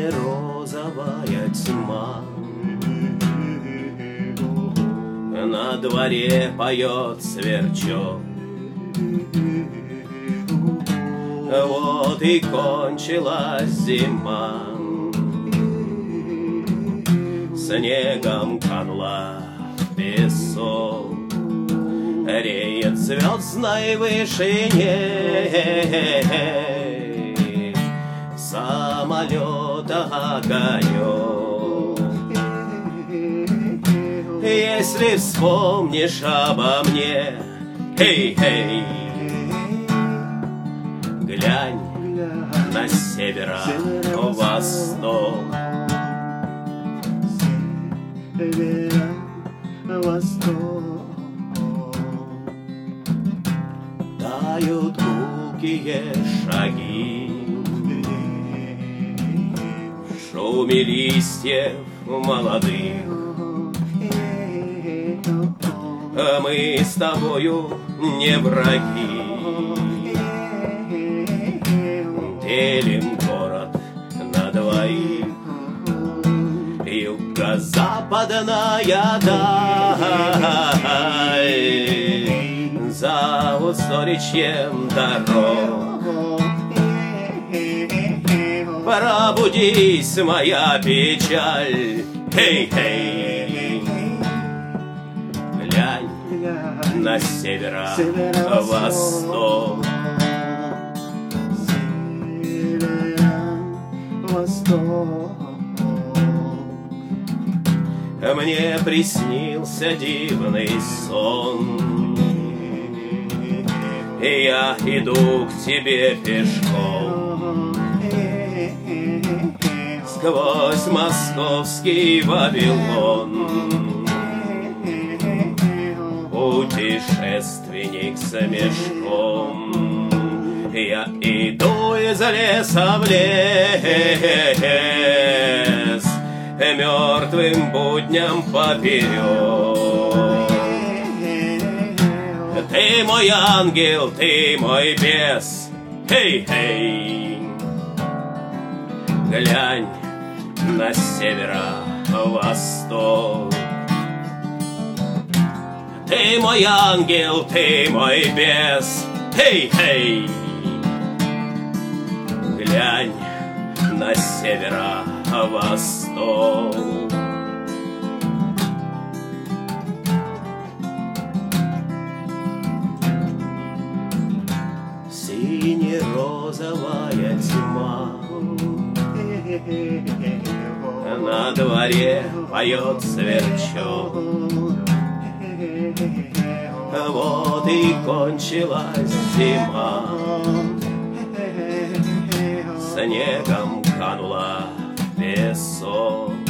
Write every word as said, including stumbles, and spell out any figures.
Сине-розовая тьма, на дворе поет сверчок. Вот и кончилась зима, снегом канула в песок, реет в звездной вышине самолета огонек. Если вспомнишь обо мне, эй-эй, глянь на северо-восток. Тают гулкие шаги в шуме листьев молодых. А мы с тобою не враги, делим город на двоих. Юго-западная даль за устойчивым дорог. Пробудись, моя печаль, эй-эй, глянь на северо-восток. Мне приснился дивный сон, и я иду к тебе пешком сквозь московский Вавилон. Путешественник с мешком, я иду из леса в лес, мертвым будням поперек. Ты мой ангел, ты мой бес, эй-эй, глянь на северо-восток. Ты мой ангел, ты мой бес, эй-эй, глянь на северо-восток. Сине-розовая тьма, на дворе поет сверчок. Вот и кончилась зима, снегом канула в песок.